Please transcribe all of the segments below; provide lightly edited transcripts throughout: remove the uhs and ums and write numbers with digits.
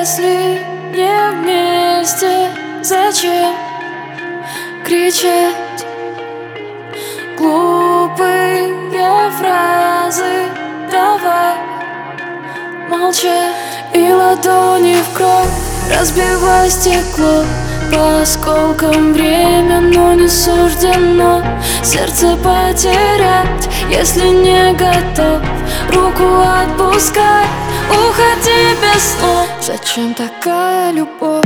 Если не вместе, зачем кричать глупые фразы? Давай молчать. И ладони в кровь, разбивай стекло по осколкам. Время, но не суждено сердце потерять. Если не готов, руку отпускай, уходи без слов. Зачем такая любовь?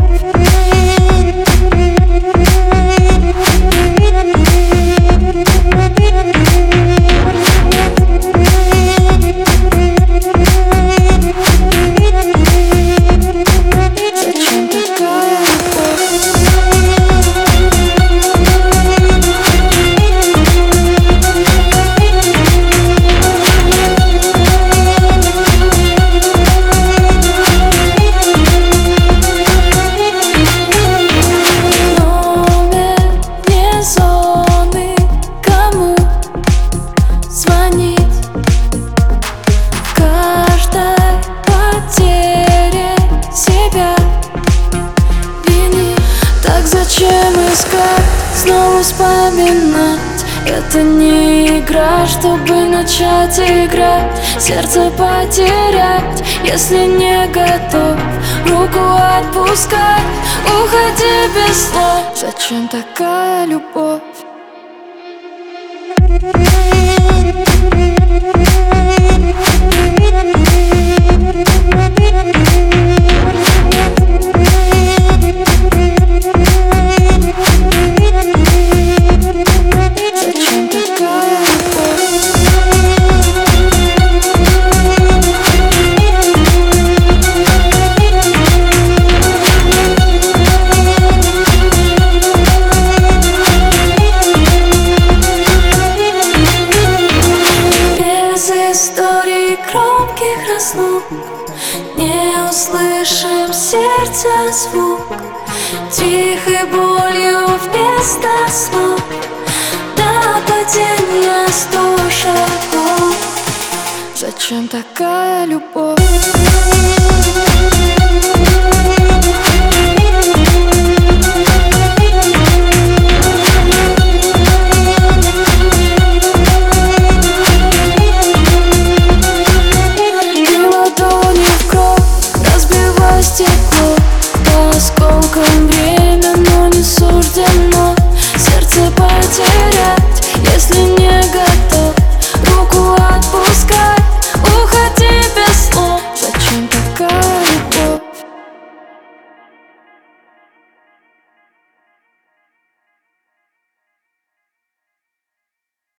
Зачем искать, снова вспоминать? Это не игра, чтобы начать играть, сердце потерять. Если не готов, руку отпускай, уходи без слов. Зачем такая любовь? Громких разлук не услышим сердца звук, тихой болью вместо слов, до падения 100 шагов. Зачем такая любовь?